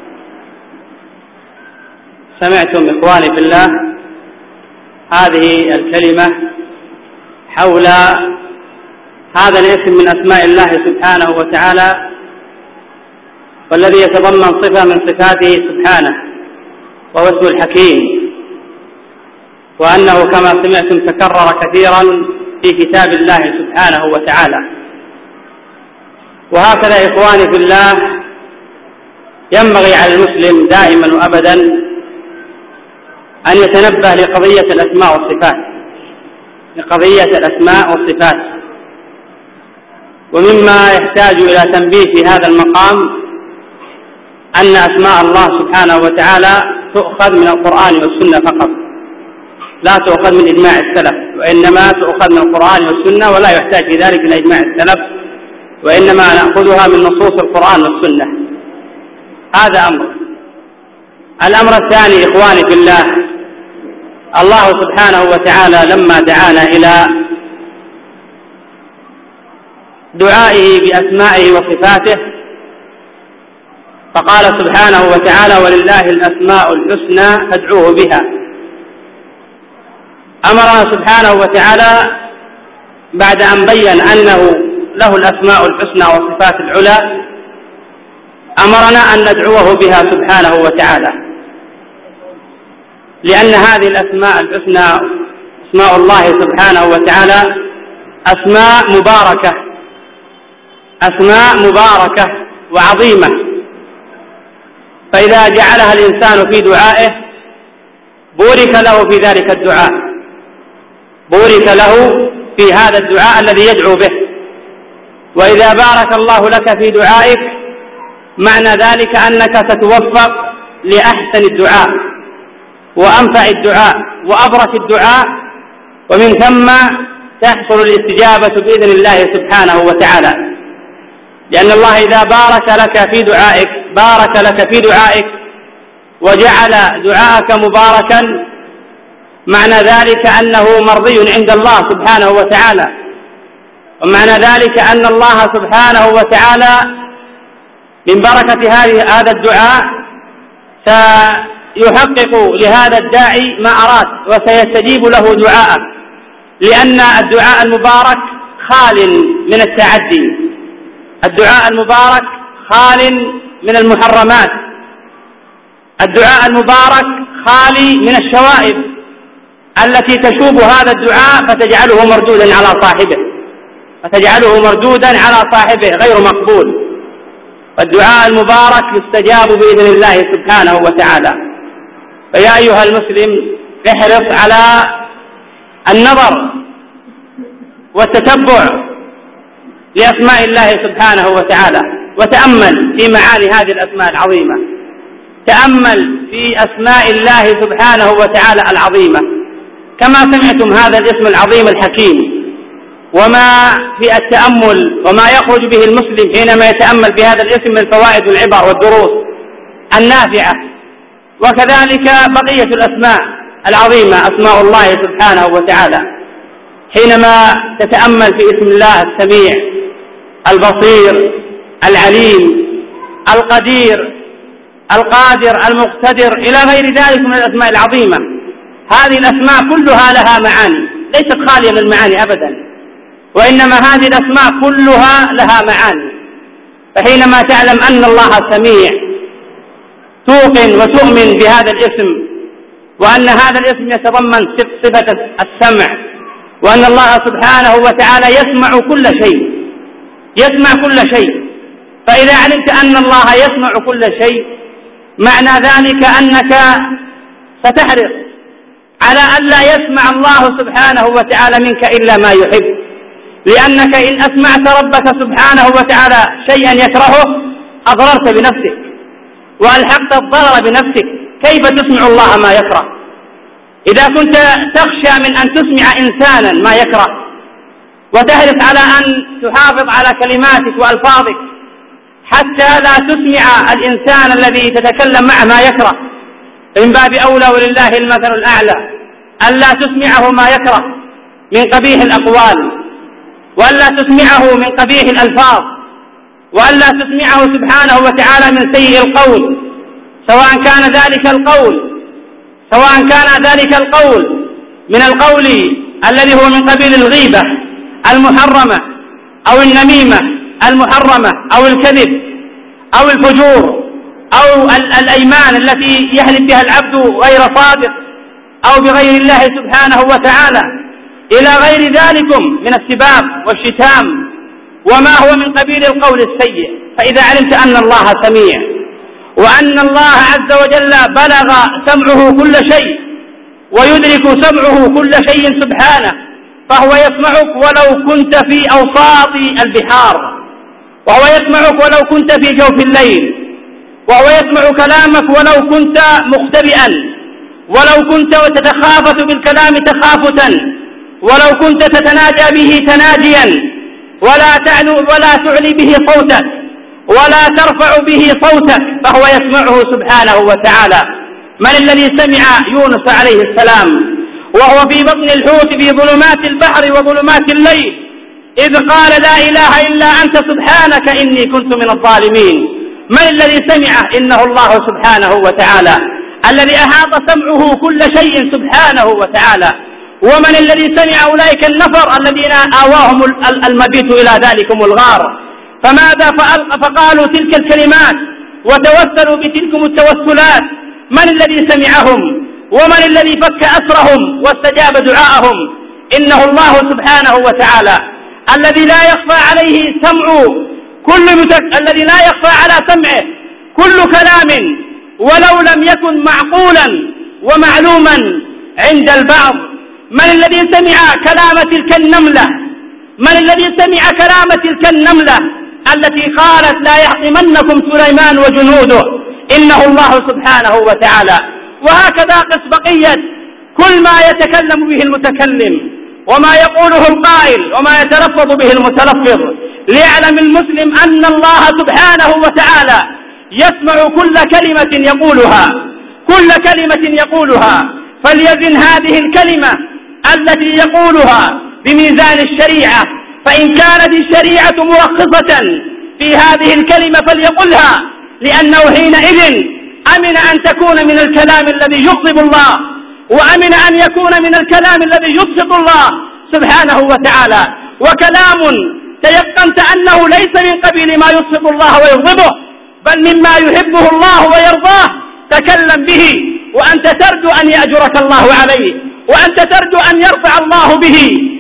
سمعتم إخواني في الله هذه الكلمة حول هذا الاسم من أسماء الله سبحانه وتعالى، والذي يتضمن صفة من صفاته سبحانه، وهو اسم الحكيم، وأنه كما سمعتم تكرر كثيرا في كتاب الله سبحانه وتعالى. وهكذا إخواني في الله ينبغي على المسلم دائما وأبدا أن يتنبه لقضية الأسماء والصفات لقضية الأسماء والصفات ومما يحتاج إلى تنبيه في هذا المقام أن أسماء الله سبحانه وتعالى تؤخذ من القرآن والسنة فقط، لا تؤخذ من إجماع السلف، وإنما تؤخذ من القرآن والسنة، ولا يحتاج في ذلك إلى إجماع السلف، وإنما نأخذها من نصوص القرآن والسنة. هذا أمر. الأمر الثاني إخواني في الله، الله سبحانه وتعالى لما دعانا إلى دعائه بأسمائه وصفاته فقال سبحانه وتعالى: ولله الأسماء الحسنى فادعوه بها. أمرنا سبحانه وتعالى بعد أن بين أنه له الأسماء الحسنى والصفات العلى، أمرنا أن ندعوه بها سبحانه وتعالى، لأن هذه الأسماء الحسنى أسماء الله سبحانه وتعالى أسماء مباركة أسماء مباركة وعظيمة، فإذا جعلها الإنسان في دعائه بورك له في ذلك الدعاء، بورك له في هذا الدعاء الذي يدعو به. وإذا بارك الله لك في دعائك معنى ذلك أنك ستوفق لأحسن الدعاء وأنفع الدعاء وأبرك الدعاء، ومن ثم تحصل الاستجابة بإذن الله سبحانه وتعالى، لأن الله إذا بارك لك في دعائك بارك لك في دعائك وجعل دعاءك مباركا، معنى ذلك أنه مرضي عند الله سبحانه وتعالى، ومعنى ذلك أن الله سبحانه وتعالى من بركة هذا الدعاء سيحقق لهذا الداعي ما أراد وسيستجيب له دعاءه، لأن الدعاء المبارك خال من التعدي، الدعاء المبارك خال من المحرمات، الدعاء المبارك خالي من الشوائب التي تشوب هذا الدعاء فتجعله مردودا على صاحبه فتجعله مردودا على صاحبه غير مقبول. والدعاء المبارك يستجاب بإذن الله سبحانه وتعالى. فيا أيها المسلم احرص على النظر والتتبع لأسماء الله سبحانه وتعالى، وتأمل في معاني هذه الأسماء العظيمة، تأمل في أسماء الله سبحانه وتعالى العظيمة، كما سمعتم هذا الاسم العظيم الحكيم، وما في التأمل وما يخرج به المسلم حينما يتأمل في هذا الاسم من فوائد والعبر والدروس النافعة وكذلك بقية الأسماء العظيمة، أسماء الله سبحانه وتعالى. حينما تتأمل في اسم الله السميع البصير العليم القدير القادر المقتدر إلى غير ذلك من الأسماء العظيمة، هذه الأسماء كلها لها معاني، ليست خالية من المعاني أبدا، وإنما هذه الأسماء كلها لها معاني. فحينما تعلم أن الله سميع توقن وتؤمن بهذا الاسم، وأن هذا الاسم يتضمن صفة السمع، وأن الله سبحانه وتعالى يسمع كل شيء، يسمع كل شيء. فإذا علمت أن الله يسمع كل شيء، معنى ذلك أنك ستحرص على أن لا يسمع الله سبحانه وتعالى منك إلا ما يحب، لأنك إن أسمعت ربك سبحانه وتعالى شيئا يكرهه أضررت بنفسك وألحقت الضرر بنفسك. كيف تسمع الله ما يكره؟ إذا كنت تخشى من أن تسمع إنسانا ما يكره وتحرص على أن تحافظ على كلماتك وألفاظك حتى لا تسمع الإنسان الذي تتكلم معه ما يكره، من باب أولى ولله المثل الأعلى ألا تسمعه ما يكره من قبيح الأقوال، وألا تسمعه من قبيح الألفاظ، وألا تسمعه سبحانه وتعالى من سيء القول، سواء كان ذلك القول سواء كان ذلك القول من القول الذي هو من قبيل الغيبة المحرمة أو النميمة المحرمة أو الكذب أو الفجور أو الأيمان التي يحلف بها العبد غير صادق أو بغير الله سبحانه وتعالى، إلى غير ذلك من السباب والشتام وما هو من قبيل القول السيء. فإذا علمت أن الله سميع وأن الله عز وجل بلغ سمعه كل شيء ويدرك سمعه كل شيء سبحانه، فهو يسمعك ولو كنت في أوساط البحار، وهو يسمعك ولو كنت في جوف الليل، وهو يسمع كلامك ولو كنت مختبئا، ولو كنت تتخافت بالكلام تخافتا، ولو كنت تتناجى به تناجيا، ولا تعلو ولا تعلي به صوتك ولا ترفع به صوتك، فهو يسمعه سبحانه وتعالى. من الذي سمع يونس عليه السلام وهو في بطن الحوت في ظلمات البحر وظلمات الليل إذ قال لا إله إلا أنت سبحانك إني كنت من الظالمين؟ من الذي سمعه؟ إنه الله سبحانه وتعالى الذي أحاط سمعه كل شيء سبحانه وتعالى. ومن الذي سمع أولئك النفر الذين آواهم المبيت إلى ذلكم الغار؟ فماذا فقالوا تلك الكلمات وتوسلوا بتلكم التوسلات؟ من الذي سمعهم؟ ومن الذي فك أسرهم واستجاب دعاءهم؟ إنه الله سبحانه وتعالى الذي لا يخفى عليه سمع كل متك... الذي لا يخفى على سمعه كل كلام ولو لم يكن معقولا ومعلوما عند البعض. من الذي سمع كلام تلك النملة؟ من الذي سمع كلام تلك النملة التي قالت لا يحطمنكم سليمان وجنوده؟ إنه الله سبحانه وتعالى. وهكذا قس بقية كل ما يتكلم به المتكلم وما يقوله القائل وما يتلفظ به المتلفظ، ليعلم المسلم أن الله سبحانه وتعالى يسمع كل كلمة يقولها كل كلمة يقولها فليزن هذه الكلمة التي يقولها بميزان الشريعة، فإن كانت الشريعة مرخصة في هذه الكلمة فليقلها، لأنه حينئذ أمن أن تكون من الكلام الذي يغضب الله، وأمن أن يكون من الكلام الذي يبسط الله سبحانه وتعالى. وكلام تيقنت أنه ليس من قبيل ما يبسط الله ويغضبه بل مما يحبه الله ويرضاه تكلم به، وأنت ترجو أن يأجرك الله عليه، وأنت ترجو أن يرفع الله به.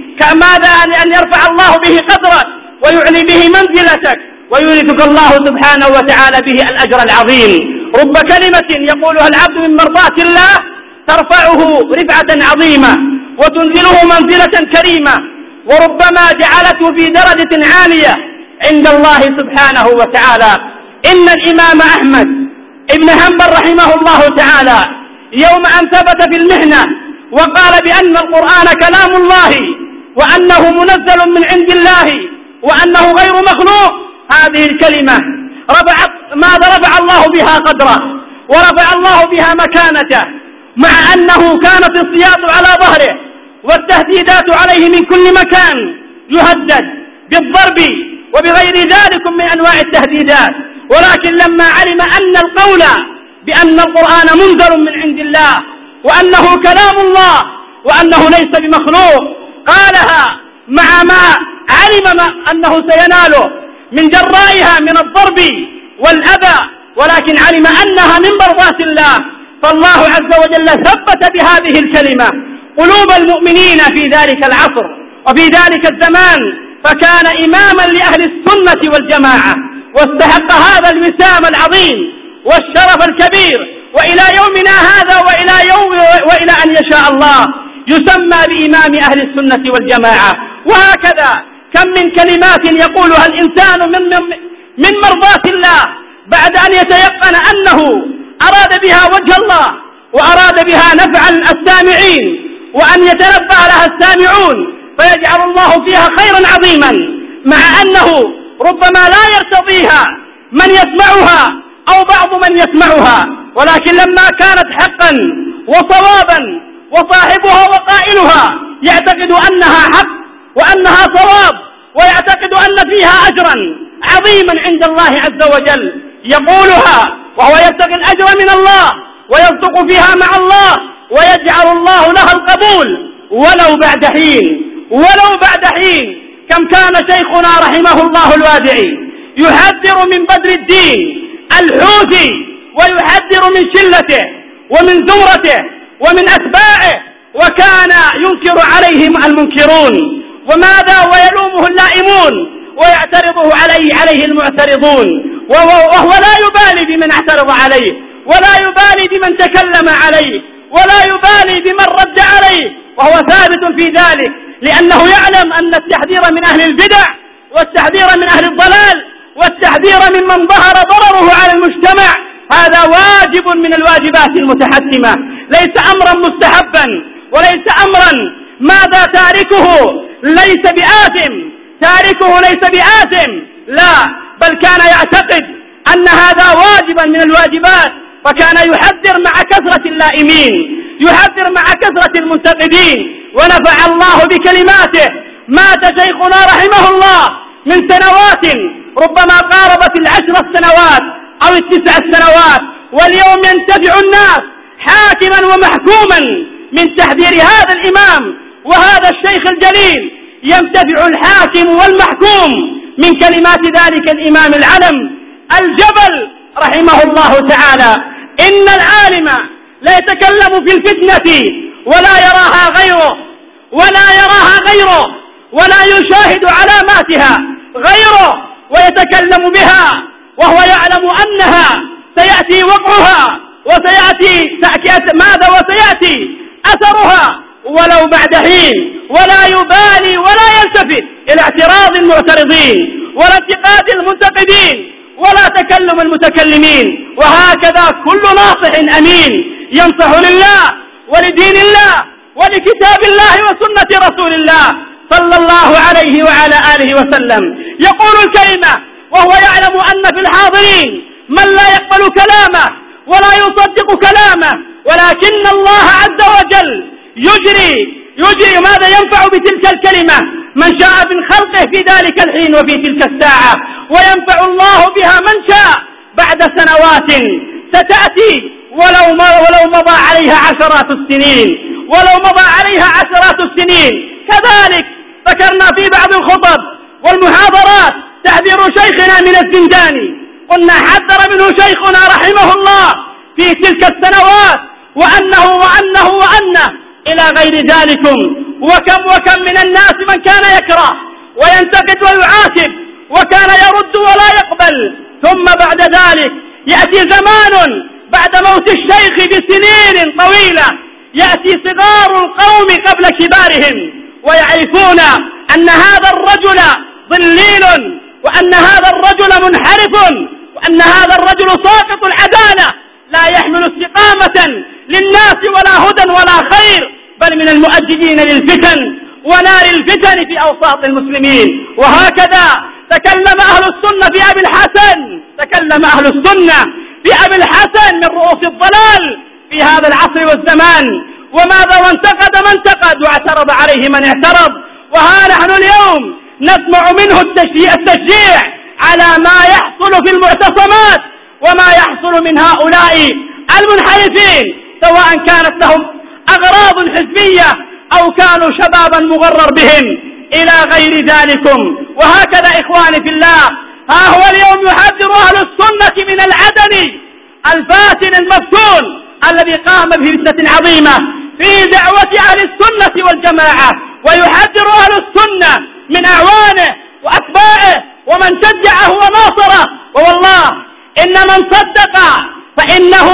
كماذا أن يرفع الله به قدرك ويعلي به منزلتك ويورثك الله سبحانه وتعالى به الأجر العظيم. رب كلمة يقولها العبد من مرضاة الله ترفعه رفعة عظيمة وتنزله منزلة كريمة، وربما جعلته في درجة عالية عند الله سبحانه وتعالى. إن الإمام أحمد ابن حنبل رحمه الله تعالى يوم أن ثبت في المحنة وقال بأن القرآن كلام الله وأنه منزل من عند الله وأنه غير مخلوق، هذه الكلمة رفعت ماذا رفع الله بها قدره
ورفع الله بها مكانته، مع أنه كانت السياط على ظهره والتهديدات عليه من كل مكان، يهدد بالضرب وبغير ذلك من أنواع التهديدات. ولكن لما علم أن القول بأن القرآن منزل من عند الله وأنه كلام الله وأنه ليس بمخلوق قالها مع ما علم ما أنه سيناله من جرائها من الضرب والأذى، ولكن علم أنها من مرضاة الله، فالله عز وجل ثبت بهذه الكلمة قلوب المؤمنين في ذلك العصر وفي ذلك الزمان، فكان إماما لأهل السنة والجماعة، واستحق هذا الوسام العظيم والشرف الكبير، وإلى يومنا هذا وإلى يوم وإلى أن يشاء الله يسمى بإمام أهل السنة والجماعة. وهكذا كم من كلمات يقولها الإنسان من, من مرضاة الله بعد أن يتيقن أنه أراد بها وجه الله وأراد بها نفع السامعين وأن يتنبه لها السامعون، فيجعل الله فيها خيرا عظيما، مع أنه ربما لا يرتضيها من يسمعها أو بعض من يسمعها، ولكن لما كانت حقا وصوابا وصاحبها وقائلها يعتقد أنها حق وأنها صواب ويعتقد أن فيها أجرا عظيما عند الله عز وجل، يقولها وهو يبتغي الأجر من الله ويصدق فيها مع الله ويجعل الله لها القبول ولو بعد حين ولو بعد حين. كم كان شيخنا رحمه الله الوادعي يحذر من بدر الدين الحوثي ويحذر من شلته ومن زمرته ومن أتباعه، وكان ينكر عليهم المنكرون وماذا ويلومه اللائمون ويعترضه عليه عليه المعترضون، وهو لا يبالي بمن اعترض عليه ولا يبالي بمن تكلم عليه ولا يبالي بمن رد عليه، وهو ثابت في ذلك، لأنه يعلم أن التحذير من أهل البدع والتحذير من أهل الضلال والتحذير ممن ظهر ضرره على المجتمع هذا واجب من الواجبات المتحتمة، ليس أمرا مستحبا وليس أمرا ماذا تاركه ليس بآثم تاركه ليس بآثم لا، بل كان يعتقد أن هذا واجبا من الواجبات، فكان يحذر مع كثرة اللائمين يحذر مع كثرة المنتقدين. ونفع الله بكلماته. مات شيخنا رحمه الله من سنوات ربما قاربت العشر السنوات أو التسع السنوات، واليوم ينتفع الناس حاكما ومحكوما من تحذير هذا الإمام وهذا الشيخ الجليل، ينتفع الحاكم والمحكوم من كلمات ذلك الإمام العلم الجبل رحمه الله تعالى. إن العالم لا يتكلم في الفتنة ولا يراها غيره ولا يراها غيره ولا يشاهد علاماتها غيره ويتكلم بها وهو يعلم أنها سيأتي وقعها وسيأتي ماذا وسيأتي أثرها ولو بعد حين، ولا يبالي ولا يلتفت إلى اعتراض المعترضين ولا انتقاد المنتقدين ولا تكلم المتكلمين. وهكذا كل ناصح أمين ينصح لله ولدين الله ولكتاب الله وسنة رسول الله صلى الله عليه وعلى آله وسلم يقول الكلمة وهو يعلم أن في الحاضرين من لا يقبل كلامه ولا يصدق كلامه، ولكن الله عز وجل يجري يجري ماذا ينفع بتلك الكلمة من شاء من خلقه في ذلك الحين وفي تلك الساعة، وينفع الله بها من شاء بعد سنوات ستأتي ولو ولو مضى عليها عشرات السنين ولو مضى عليها عشرات السنين. كذلك ذكرنا في بعض الخطب والمحاضرات تحذير شيخنا من الزنداني، قلنا حذر منه شيخنا رحمه الله في تلك السنوات وأنه وأنه وأنه إلى غير ذلكم. وكم وكم من الناس من كان يكره وينتقد ويعاتب وكان يرد ولا يقبل، ثم بعد ذلك يأتي زمان بعد موت الشيخ بسنين طويلة يأتي صغار القوم قبل كبارهم ويعرفون أن هذا الرجل ضليل وأن هذا الرجل منحرف وأن هذا الرجل ساقط العدالة لا يحمل استقامة للناس ولا هدى ولا خير، بل من المؤججين للفتن ونار الفتن في أوساط المسلمين. وهكذا تكلم أهل السنة في أبي الحسن تكلم أهل السنة بأبي الحسن من رؤوس الضلال في هذا العصر والزمان. وماذا وانتقد من انتقد واعترض عليه من اعترض. وها نحن اليوم نسمع منه التشجيع, التشجيع على ما يحصل في المعتصمات وما يحصل من هؤلاء المنحرفين، سواء كانت لهم أغراض حزبية أو كانوا شبابا مغرر بهم إلى غير ذلكم. وهكذا إخواني في الله، ها هو اليوم يحذر أهل السنة من العدن الفاتن المفتون الذي قام بفتنة عظيمة في دعوة أهل السنة والجماعة، ويحذر أهل السنة من أعوانه وأتباعه ومن شجعه وناصره. ووالله إن من صدق فإنه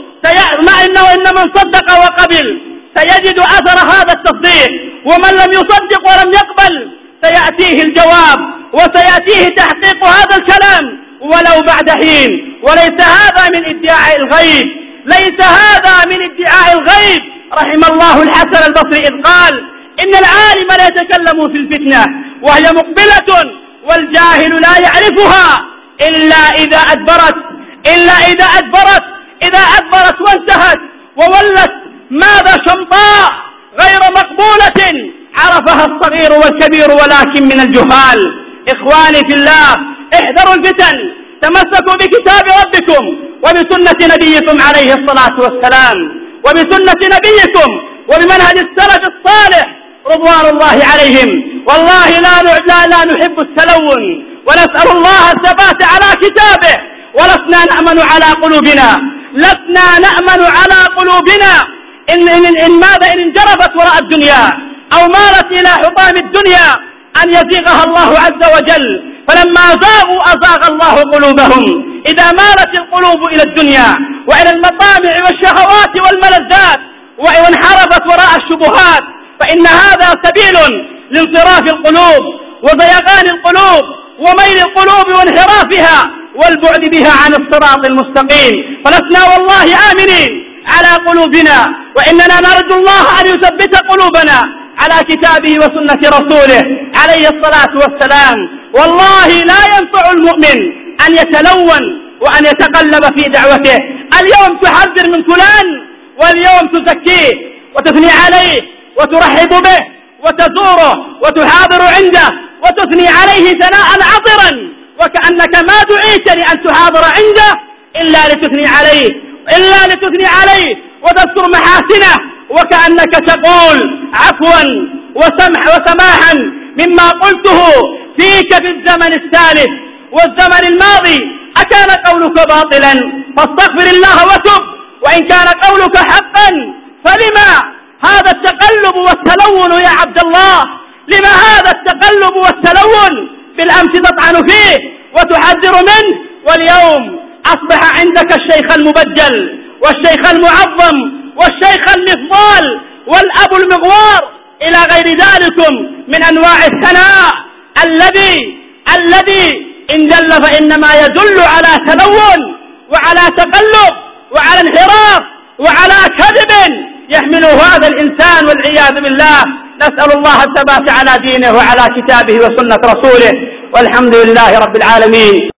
ما إنه إن من صدق وقبل سيجد أثر هذا التصديق، ومن لم يصدق ولم يقبل سيأتيه الجواب وسيأتيه تحقيق هذا الكلام ولو بعد حين. وليس هذا من ادعاء الغيب، ليس هذا من ادعاء الغيب. رحم الله الحسن البصري إذ قال إن العالم لا يتكلم في الفتنة وهي مقبلة والجاهل لا يعرفها إلا إذا أدبرت إلا إذا أدبرت إذا أدبرت وانتهت وولت ماذا شمطاء غير مقبولة عرفها الصغير والكبير ولكن من الجهال. إخواني في الله، احذروا الفتن، تمسكوا بكتاب ربكم وبسنة نبيكم عليه الصلاة والسلام، وبسنة نبيكم وبمنهج السلف الصالح رضوان الله عليهم. والله لا لا, لا نحب التلون، ونسأل الله الثبات على كتابه، ولسنا نأمن على قلوبنا لسنا نأمن على قلوبنا إن, إن, إن ماذا إن انجرفت وراء الدنيا أو مالت إلى حطام الدنيا أن يزيغها الله عز وجل. فلما زاغوا أزاغ الله قلوبهم. إذا مالت القلوب إلى الدنيا وإلى المطامع والشهوات والملذات وانحرفت وراء الشبهات فإن هذا سبيل لانصراف القلوب وزيغان القلوب وميل القلوب وانحرافها والبعد بها عن الصراط المستقيم. فلسنا والله آمنين على قلوبنا، وإننا نرجو الله أن يثبت قلوبنا على كتابه وسنة رسوله عليه الصلاة والسلام. والله لا ينفع المؤمن أن يتلون وأن يتقلب في دعوته. اليوم تحذر من فلان واليوم تزكيه وتثني عليه وترحب به وتزوره وتحاضر عنده وتثني عليه ثناء عطرا، وكأنك ما دعيت لأن تحاضر عنده إلا لتثني عليه إلا لتثني عليه وتذكر محاسنه، وكأنك تقول عفوا وسمح وسماحا مما قلته فيك في الزمن السالف والزمن الماضي. أكان قولك باطلا فاستغفر الله وتب، وإن كان قولك حقا فلما هذا التقلب والتلون يا عبد الله؟ لما هذا التقلب والتلون؟ بالأمس تطعن فيه وتحذر منه، واليوم أصبح عندك الشيخ المبجل والشيخ المعظم والشيخ المفضال والأب المغوار إلى غير ذلكم من أنواع الثناء الذي الذي إن دل فإنما يدل على تلون وعلى تقلب وعلى انحراف وعلى كذب يحمله هذا الإنسان والعياذ بالله. نسأل الله الثبات على دينه وعلى كتابه وسنة رسوله، والحمد لله رب العالمين.